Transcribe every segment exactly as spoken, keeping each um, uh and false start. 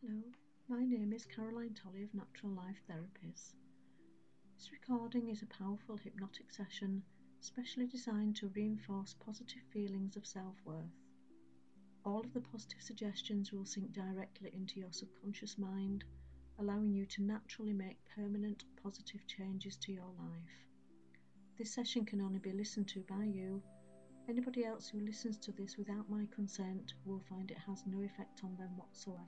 Hello, my name is Caroline Tolley of Natural Life Therapies. This recording is a powerful hypnotic session specially designed to reinforce positive feelings of self-worth. All of the positive suggestions will sink directly into your subconscious mind, allowing you to naturally make permanent positive changes to your life. This session can only be listened to by you. Anybody else who listens to this without my consent will find it has no effect on them whatsoever.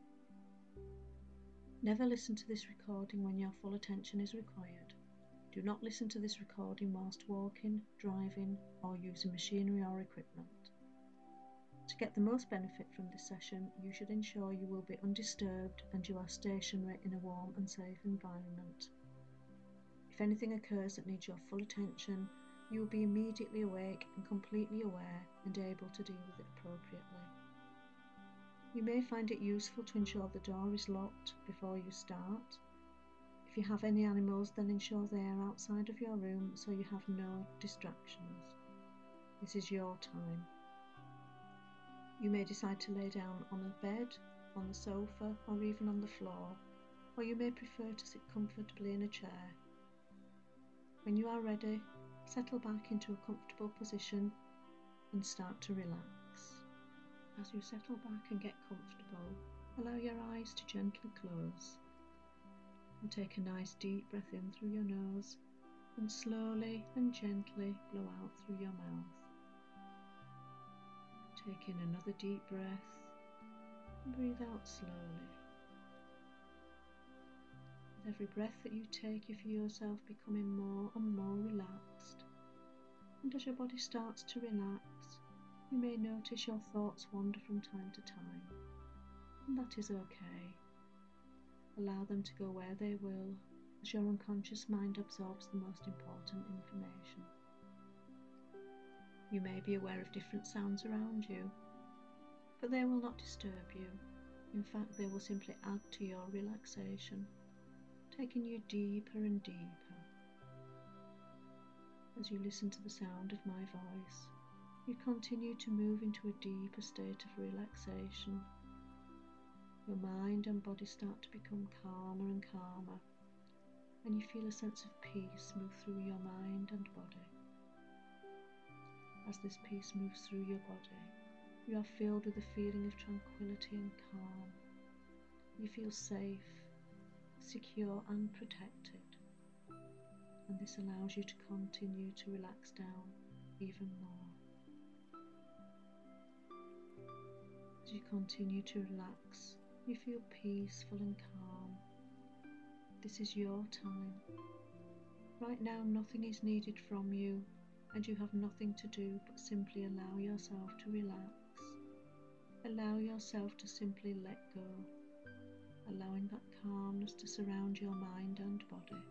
Never listen to this recording when your full attention is required. Do not listen to this recording whilst walking, driving, or using machinery or equipment. To get the most benefit from this session, you should ensure you will be undisturbed and you are stationary in a warm and safe environment. If anything occurs that needs your full attention, you will be immediately awake and completely aware and able to deal with it appropriately. You may find it useful to ensure the door is locked before you start. If you have any animals, then ensure they are outside of your room so you have no distractions. This is your time. You may decide to lay down on a bed, on the sofa, or even on the floor, or you may prefer to sit comfortably in a chair. When you are ready, settle back into a comfortable position and start to relax. As you settle back and get comfortable, allow your eyes to gently close. And take a nice deep breath in through your nose and slowly and gently blow out through your mouth. Take in another deep breath and breathe out slowly. With every breath that you take, you feel yourself becoming more and more relaxed. And as your body starts to relax, you may notice your thoughts wander from time to time, and that is okay. Allow them to go where they will, as your unconscious mind absorbs the most important information. You may be aware of different sounds around you, but they will not disturb you. In fact, they will simply add to your relaxation, taking you deeper and deeper. As you listen to the sound of my voice, you continue to move into a deeper state of relaxation. Your mind and body start to become calmer and calmer, and you feel a sense of peace move through your mind and body. As this peace moves through your body, you are filled with a feeling of tranquility and calm. You feel safe, secure and protected, and this allows you to continue to relax down even more. As you continue to relax, you feel peaceful and calm. This is your time. Right now, nothing is needed from you, and you have nothing to do but simply allow yourself to relax. Allow yourself to simply let go, allowing that calmness to surround your mind and body.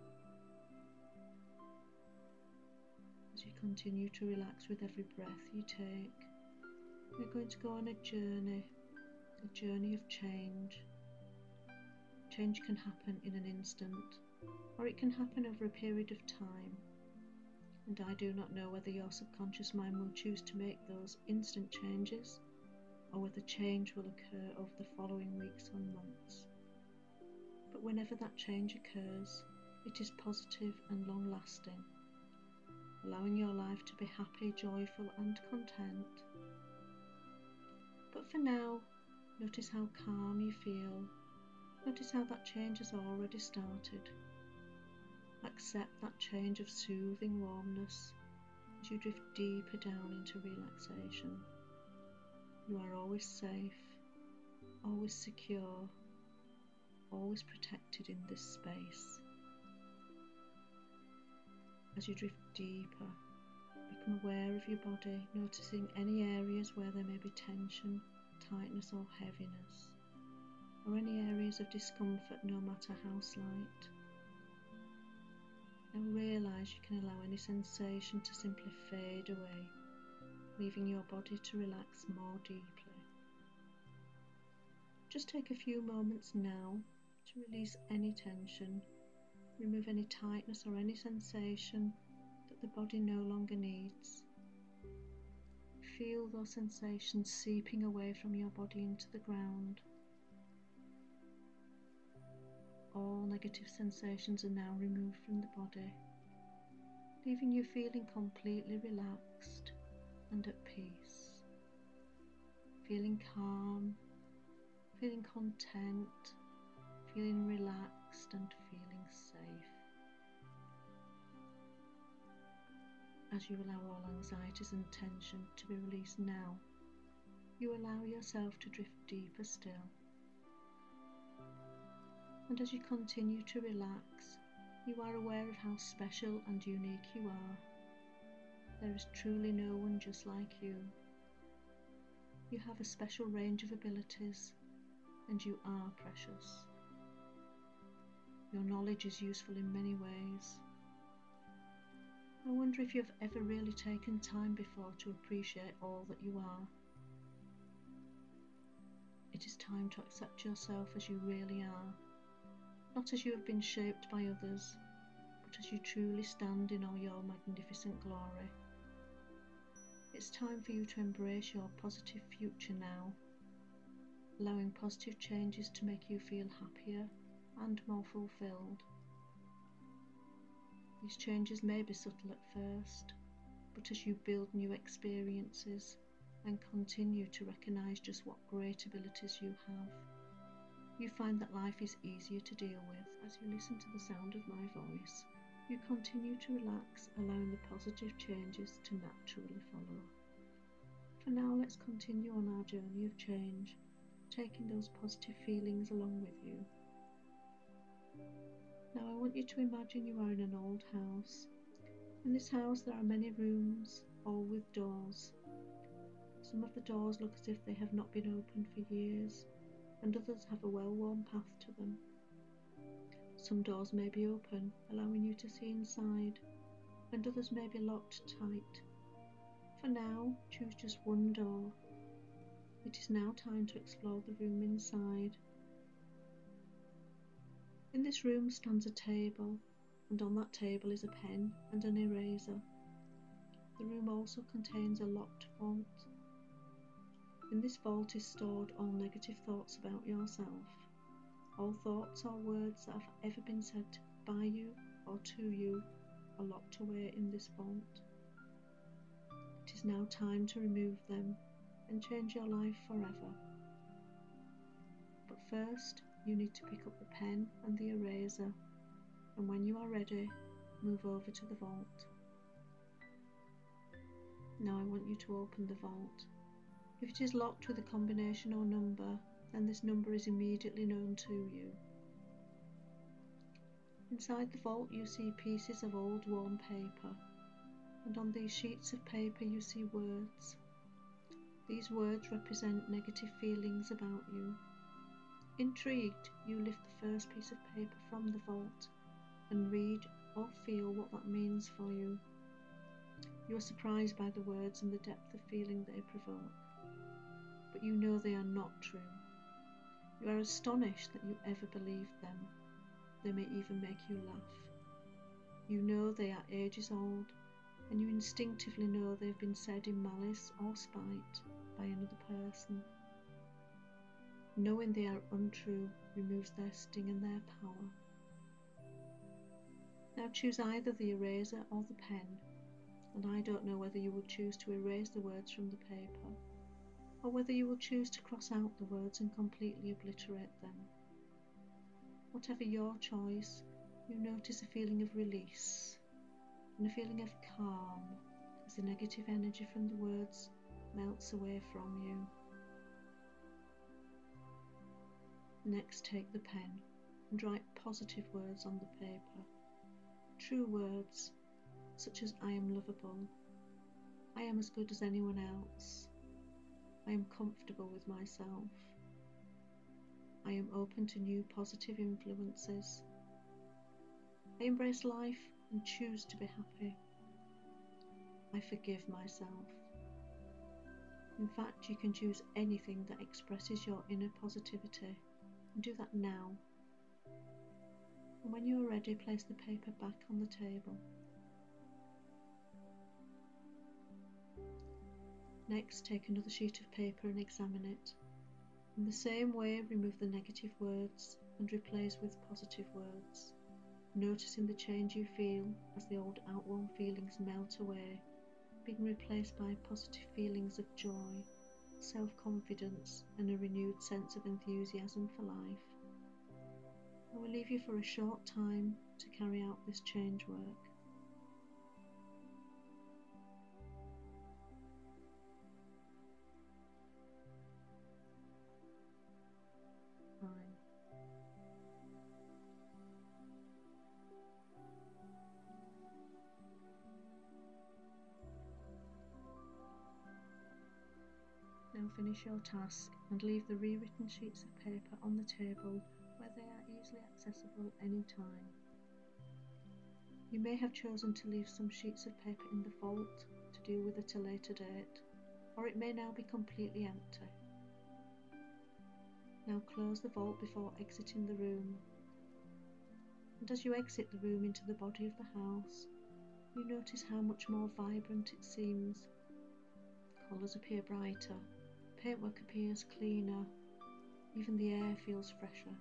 As you continue to relax with every breath you take, you're going to go on a journey, a journey of change. Change can happen in an instant, or it can happen over a period of time. And I do not know whether your subconscious mind will choose to make those instant changes, or whether change will occur over the following weeks or months. But whenever that change occurs, it is positive and long-lasting, allowing your life to be happy, joyful and content. But for now, notice how calm you feel. Notice how that change has already started. Accept that change of soothing warmness as you drift deeper down into relaxation. You are always safe, always secure, always protected in this space. As you drift deeper, become aware of your body, noticing any areas where there may be tension, tightness or heaviness, or any areas of discomfort no matter how slight. Now realise you can allow any sensation to simply fade away, leaving your body to relax more deeply. Just take a few moments now to release any tension, remove any tightness or any sensation that the body no longer needs. Feel those sensations seeping away from your body into the ground. negative sensations are now removed from the body, leaving you feeling completely relaxed and at peace, feeling calm, feeling content, feeling relaxed and feeling safe. As you allow all anxieties and tension to be released now, you allow yourself to drift deeper still. And as you continue to relax, you are aware of how special and unique you are. There is truly no one just like you. You have a special range of abilities, and you are precious. Your knowledge is useful in many ways. I wonder if you have ever really taken time before to appreciate all that you are. It is time to accept yourself as you really are, not as you have been shaped by others, but as you truly stand in all your magnificent glory. It's time for you to embrace your positive future now, allowing positive changes to make you feel happier and more fulfilled. These changes may be subtle at first, but as you build new experiences and continue to recognise just what great abilities you have, you find that life is easier to deal with. As you listen to the sound of my voice, you continue to relax, allowing the positive changes to naturally follow. For now, let's continue on our journey of change, taking those positive feelings along with you. Now I want you to imagine you are in an old house. In this house there are many rooms, all with doors. Some of the doors look as if they have not been opened for years, and others have a well-worn path to them. Some doors may be open, allowing you to see inside, and others may be locked tight. For now, choose just one door. It is now time to explore the room inside. In this room stands a table, and on that table is a pen and an eraser. The room also contains a locked vault. In this vault is stored all negative thoughts about yourself. All thoughts or words that have ever been said by you or to you are locked away in this vault. It is now time to remove them and change your life forever. But first, you need to pick up the pen and the eraser, and when you are ready, move over to the vault. Now I want you to open the vault. If it is locked with a combination or number, then this number is immediately known to you. Inside the vault you see pieces of old worn paper, and on these sheets of paper you see words. These words represent negative feelings about you. Intrigued, you lift the first piece of paper from the vault and read or feel what that means for you. You are surprised by the words and the depth of feeling they provoke, but you know they are not true. You are astonished that you ever believed them. They may even make you laugh. You know they are ages old, and you instinctively know they have been said in malice or spite by another person. Knowing they are untrue removes their sting and their power. Now choose either the eraser or the pen, and I don't know whether you will choose to erase the words from the paper, or whether you will choose to cross out the words and completely obliterate them. Whatever your choice, you notice a feeling of release and a feeling of calm as the negative energy from the words melts away from you. Next, take the pen and write positive words on the paper. True words, such as I am lovable, I am as good as anyone else, I am comfortable with myself, I am open to new positive influences, I embrace life and choose to be happy, I forgive myself. In fact, you can choose anything that expresses your inner positivity, and do that now. And when you are ready, place the paper back on the table. Next, take another sheet of paper and examine it. In the same way, remove the negative words and replace with positive words, noticing the change you feel as the old outworn feelings melt away, being replaced by positive feelings of joy, self-confidence, and a renewed sense of enthusiasm for life. I will leave you for a short time to carry out this change work. Fine. Now finish your task and leave the rewritten sheets of paper on the table where they are easily accessible any time. You may have chosen to leave some sheets of paper in the vault to deal with at a later date, or it may now be completely empty. Now close the vault before exiting the room. And as you exit the room into the body of the house, you notice how much more vibrant it seems. Colours appear brighter, paintwork appears cleaner, even the air feels fresher.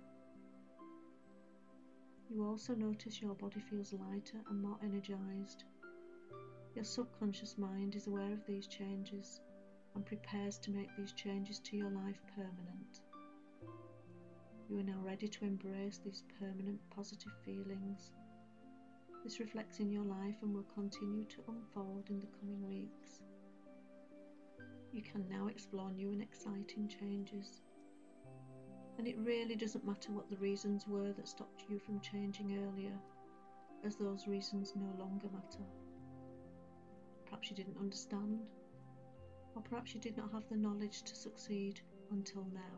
You also notice your body feels lighter and more energised. Your subconscious mind is aware of these changes and prepares to make these changes to your life permanent. You are now ready to embrace these permanent positive feelings. This reflects in your life and will continue to unfold in the coming weeks. You can now explore new and exciting changes. And it really doesn't matter what the reasons were that stopped you from changing earlier, as those reasons no longer matter. Perhaps you didn't understand, or perhaps you did not have the knowledge to succeed until now.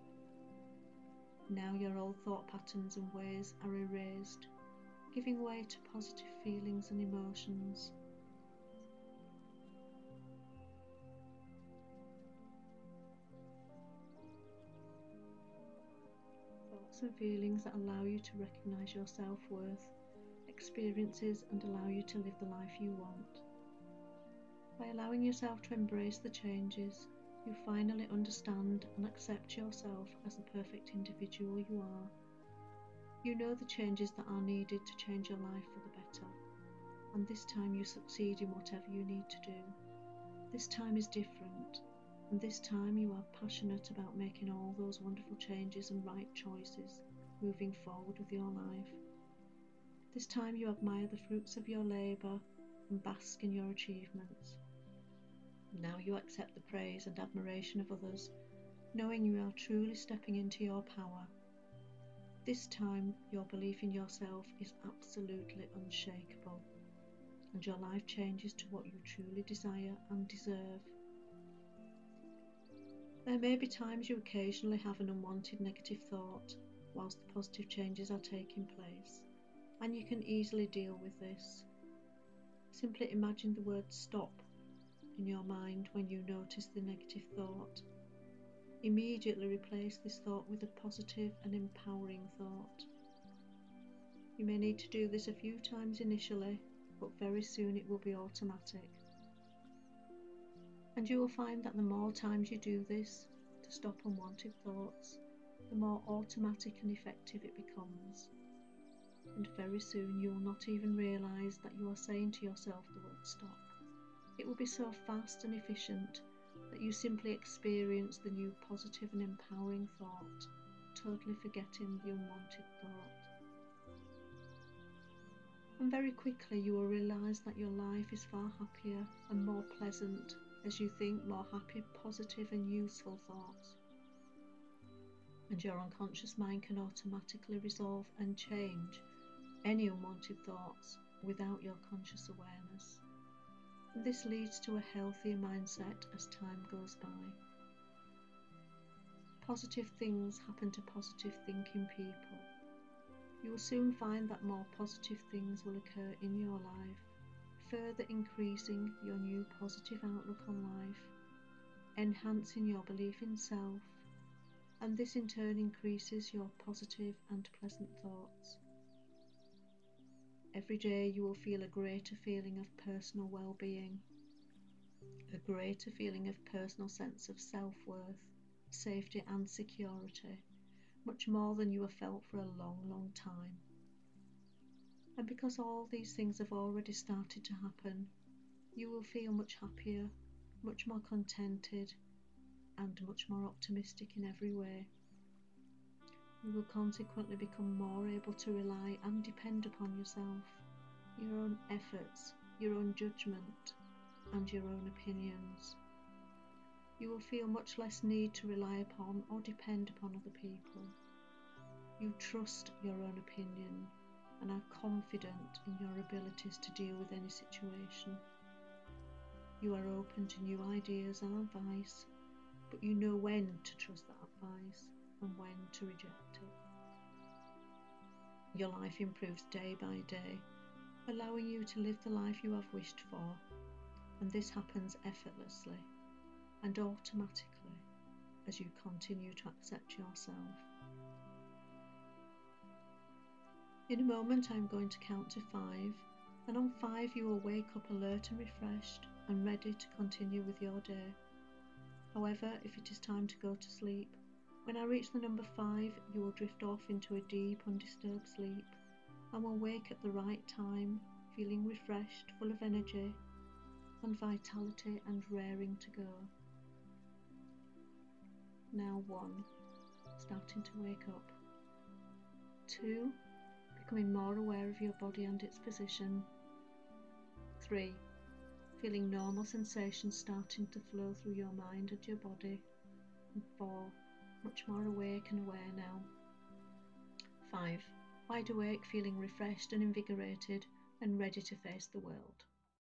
Now your old thought patterns and ways are erased, giving way to positive feelings and emotions. Thoughts and feelings that allow you to recognise your self-worth, experiences, and allow you to live the life you want. By allowing yourself to embrace the changes, you finally understand and accept yourself as the perfect individual you are. You know the changes that are needed to change your life for the better, and this time you succeed in whatever you need to do. This time is different, and this time you are passionate about making all those wonderful changes and right choices, moving forward with your life. This time you admire the fruits of your labour and bask in your achievements. Now you accept the praise and admiration of others, knowing you are truly stepping into your power. This time your belief in yourself is absolutely unshakable, and your life changes to what you truly desire and deserve. There may be times you occasionally have an unwanted negative thought whilst the positive changes are taking place, and you can easily deal with this. Simply imagine the word stop in your mind when you notice the negative thought. Immediately replace this thought with a positive and empowering thought. You may need to do this a few times initially, but very soon it will be automatic. And you will find that the more times you do this to stop unwanted thoughts, the more automatic and effective it becomes. And very soon you will not even realise that you are saying to yourself the word stop. It will be so fast and efficient that you simply experience the new positive and empowering thought, totally forgetting the unwanted thought. And very quickly you will realise that your life is far happier and more pleasant as you think more happy, positive and useful thoughts. And your unconscious mind can automatically resolve and change any unwanted thoughts without your conscious awareness. And this leads to a healthier mindset as time goes by. Positive things happen to positive thinking people. You will soon find that more positive things will occur in your life, further increasing your new positive outlook on life, enhancing your belief in self, and this in turn increases your positive and pleasant thoughts. Every day you will feel a greater feeling of personal well-being, a greater feeling of personal sense of self-worth, safety and security, much more than you have felt for a long, long time. And because all these things have already started to happen, you will feel much happier, much more contented, and much more optimistic in every way. You will consequently become more able to rely and depend upon yourself, your own efforts, your own judgment, and your own opinions. You will feel much less need to rely upon or depend upon other people. You trust your own opinion and are confident in your abilities to deal with any situation. You are open to new ideas and advice, but you know when to trust that advice and when to reject it. Your life improves day by day, allowing you to live the life you have wished for, and this happens effortlessly and automatically as you continue to accept yourself. In a moment, I'm going to count to five, and on five you will wake up alert and refreshed and ready to continue with your day. However, if it is time to go to sleep, when I reach the number five, you will drift off into a deep, undisturbed sleep and will wake at the right time, feeling refreshed, full of energy and vitality and raring to go. Now one, starting to wake up. Two, becoming more aware of your body and its position. Three, feeling normal sensations starting to flow through your mind and your body. And four, much more awake and aware now. Five, wide awake, feeling refreshed and invigorated and ready to face the world.